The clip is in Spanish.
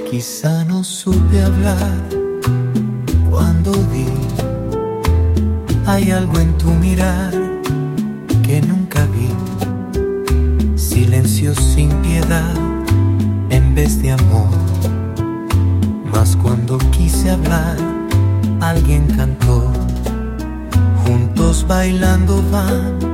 Quizá no supe hablar cuando vi. Hay algo en tu mirar que nunca vi. Silencio sin piedad en vez de amor. Mas cuando quise hablar, alguien cantó. Juntos bailando van